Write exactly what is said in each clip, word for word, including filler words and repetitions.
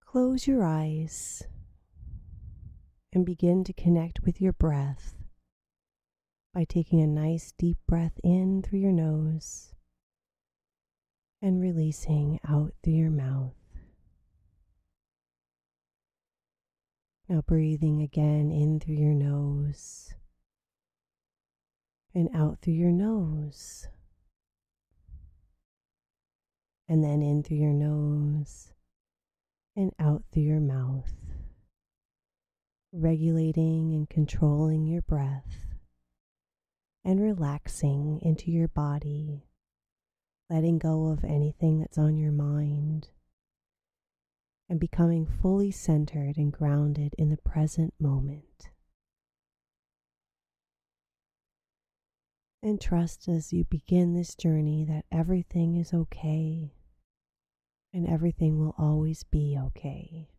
Close your eyes and begin to connect with your breath by taking a nice deep breath in through your nose and releasing out through your mouth. Now breathing again in through your nose and out through your nose, and then in through your nose and out through your mouth, regulating and controlling your breath and relaxing into your body, letting go of anything that's on your mind and becoming fully centered and grounded in the present moment. And trust as you begin this journey that everything is okay and everything will always be okay.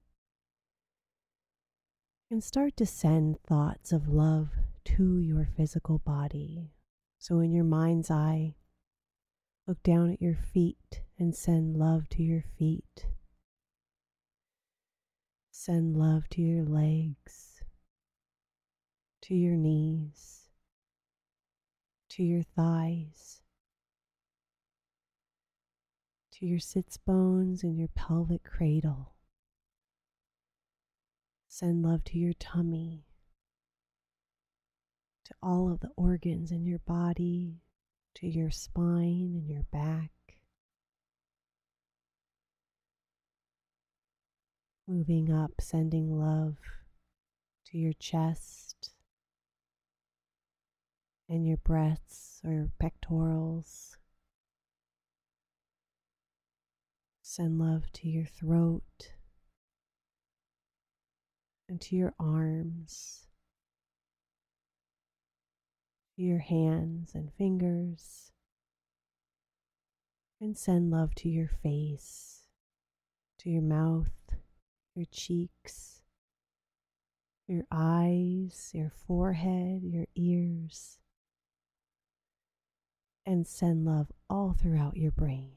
And start to send thoughts of love to your physical body. So in your mind's eye, look down at your feet and send love to your feet. Send love to your legs, to your knees, to your thighs, to your sits bones and your pelvic cradle. Send love to your tummy, to all of the organs in your body, to your spine and your back. Moving up, sending love to your chest and your breasts or pectorals. Send love to your throat and to your arms, to your hands and fingers, and send love to your face, to your mouth, your cheeks, your eyes, your forehead, your ears, and send love all throughout your brain.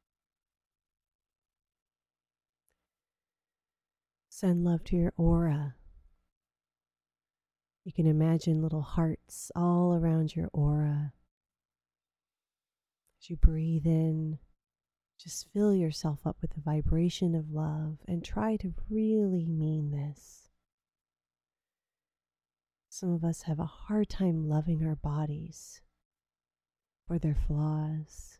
Send love to your aura. You can imagine little hearts all around your aura. As you breathe in, just fill yourself up with the vibration of love and try to really mean this. Some of us have a hard time loving our bodies for their flaws.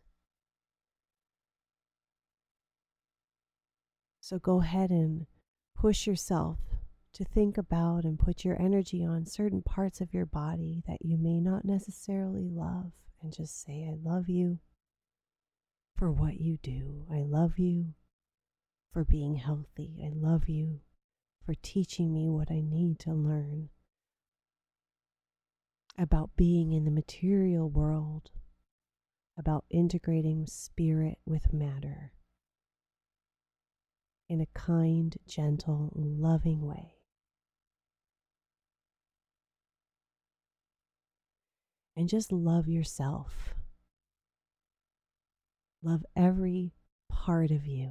So go ahead and push yourself to think about and put your energy on certain parts of your body that you may not necessarily love, and just say, I love you for what you do. I love you for being healthy. I love you for teaching me what I need to learn about being in the material world, about integrating spirit with matter in a kind, gentle, loving way. And just love yourself. Love every part of you.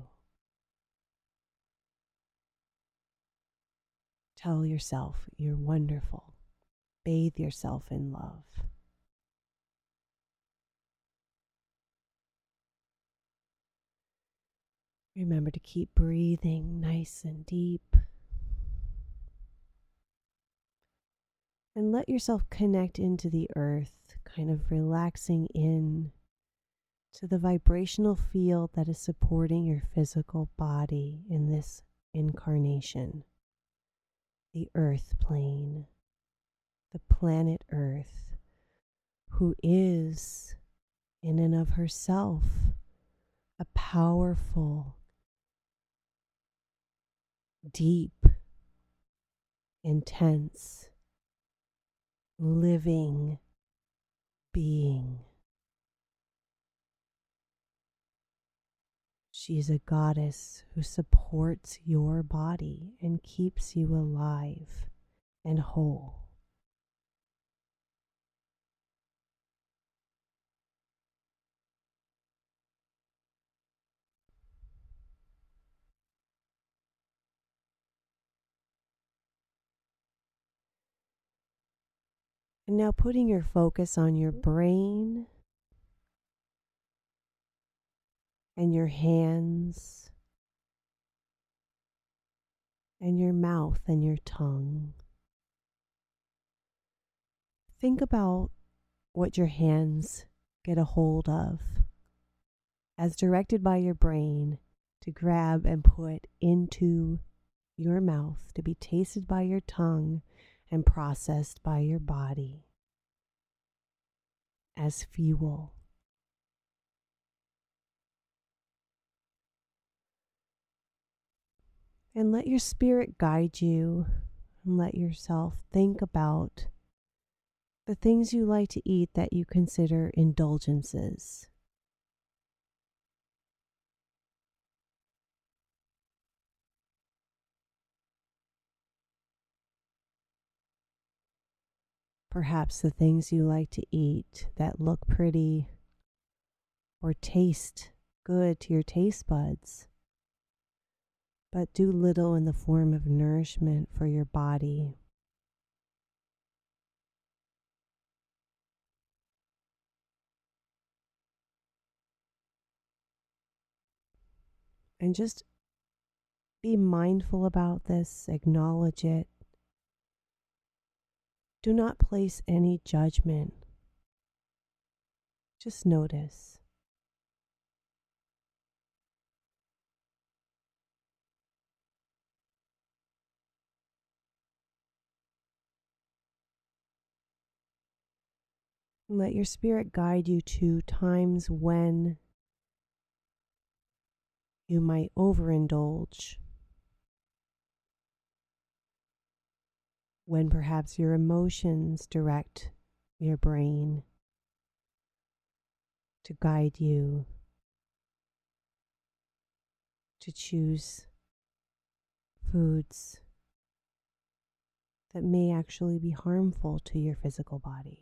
Tell yourself you're wonderful. Bathe yourself in love. Remember to keep breathing nice and deep. And let yourself connect into the earth, kind of relaxing in to the vibrational field that is supporting your physical body in this incarnation. The earth plane, the planet Earth, who is in and of herself a powerful, deep, intense, living being. She is a goddess who supports your body and keeps you alive and whole. And now putting your focus on your brain and your hands and your mouth and your tongue. Think about what your hands get a hold of as directed by your brain to grab and put into your mouth, to be tasted by your tongue and processed by your body as fuel. And let your spirit guide you, and let yourself think about the things you like to eat that you consider indulgences. Perhaps the things you like to eat that look pretty or taste good to your taste buds, but do little in the form of nourishment for your body. And just be mindful about this, acknowledge it. Do not place any judgment. Just notice. Let your spirit guide you to times when you might overindulge, when perhaps your emotions direct your brain to guide you to choose foods that may actually be harmful to your physical body.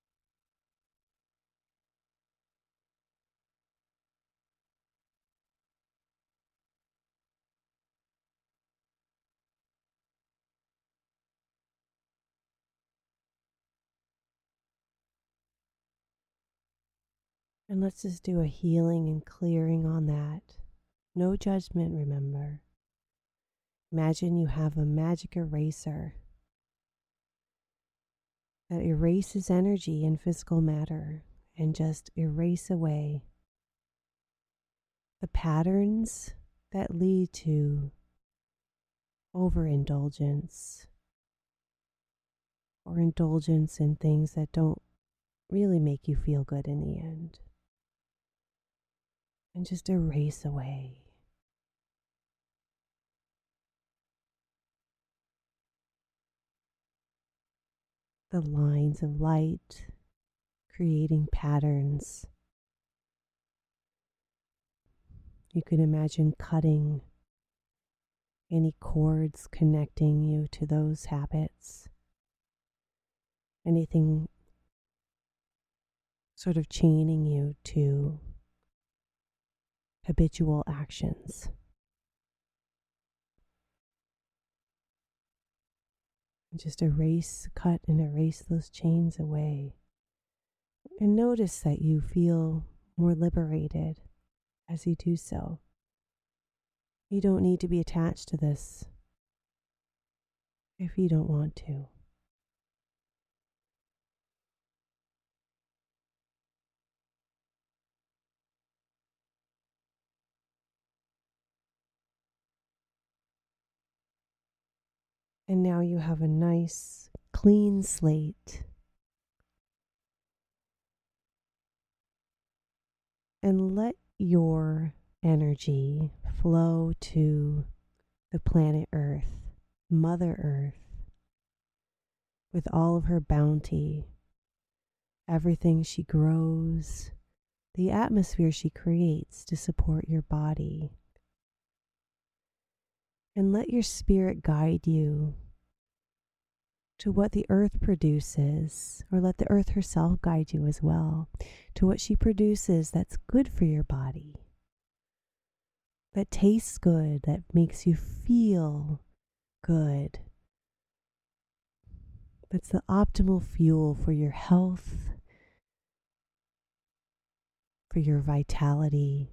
And let's just do a healing and clearing on that. No judgment, remember. Imagine you have a magic eraser that erases energy and physical matter and just erase away the patterns that lead to overindulgence or indulgence in things that don't really make you feel good in the end. And just erase away. The lines of light, creating patterns. You can imagine cutting any cords connecting you to those habits. Anything sort of chaining you to habitual actions. And just erase, cut and erase those chains away. And notice that you feel more liberated as you do so. You don't need to be attached to this if you don't want to. And now you have a nice, clean slate. And let your energy flow to the planet Earth, Mother Earth, with all of her bounty, everything she grows, the atmosphere she creates to support your body. And let your spirit guide you to what the earth produces, or let the earth herself guide you as well, to what she produces that's good for your body, that tastes good, that makes you feel good, that's the optimal fuel for your health, for your vitality.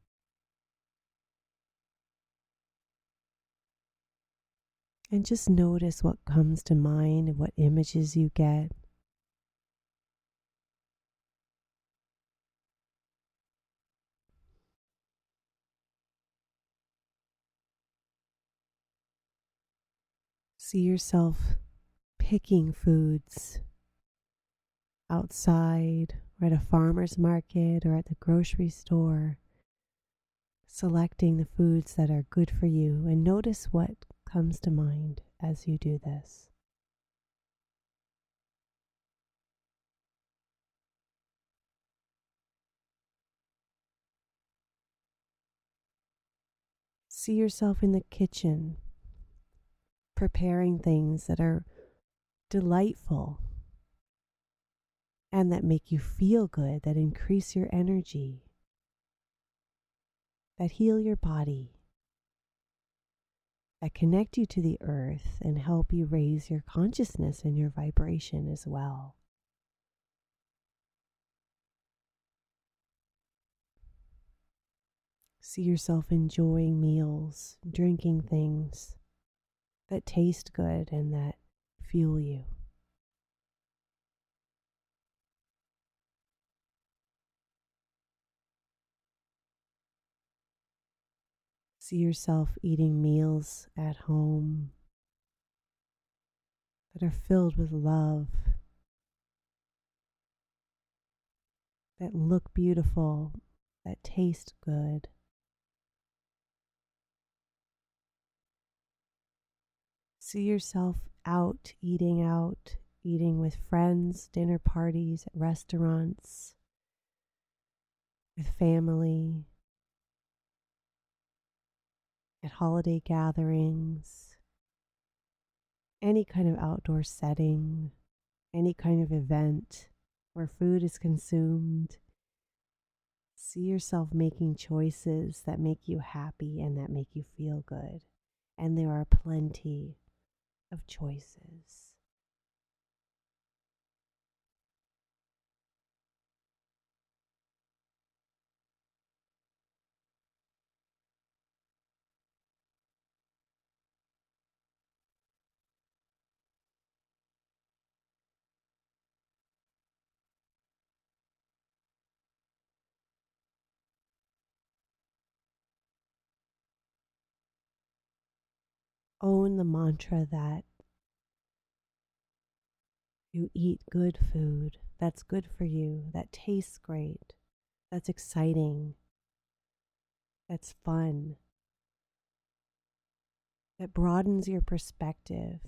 And just notice what comes to mind and what images you get. See yourself picking foods outside or at a farmer's market or at the grocery store, selecting the foods that are good for you, and notice what comes to mind as you do this. See yourself in the kitchen, preparing things that are delightful and that make you feel good, that increase your energy, that heal your body, that connect you to the earth and help you raise your consciousness and your vibration as well. See yourself enjoying meals, drinking things that taste good and that fuel you. See yourself eating meals at home that are filled with love, that look beautiful, that taste good. See yourself out, eating out, eating with friends, dinner parties, at restaurants, with family, at holiday gatherings, any kind of outdoor setting, any kind of event where food is consumed. See yourself making choices that make you happy and that make you feel good. And there are plenty of choices. Own the mantra that you eat good food that's good for you, that tastes great, that's exciting, that's fun, that broadens your perspective,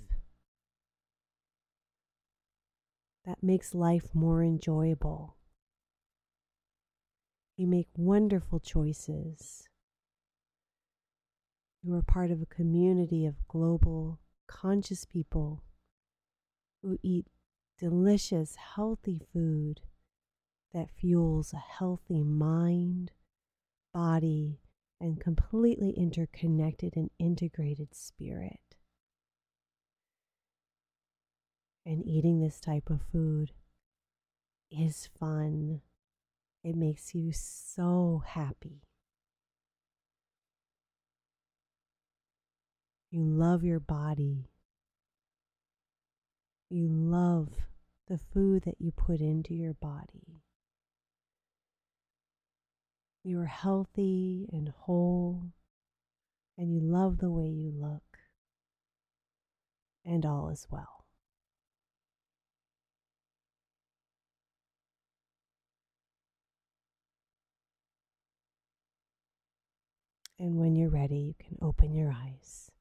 that makes life more enjoyable. You make wonderful choices. You are part of a community of global conscious people who eat delicious, healthy food that fuels a healthy mind, body, and completely interconnected and integrated spirit. And eating this type of food is fun. It makes you so happy. You love your body. You love the food that you put into your body. You are healthy and whole, and you love the way you look, and all is well. And when you're ready, you can open your eyes.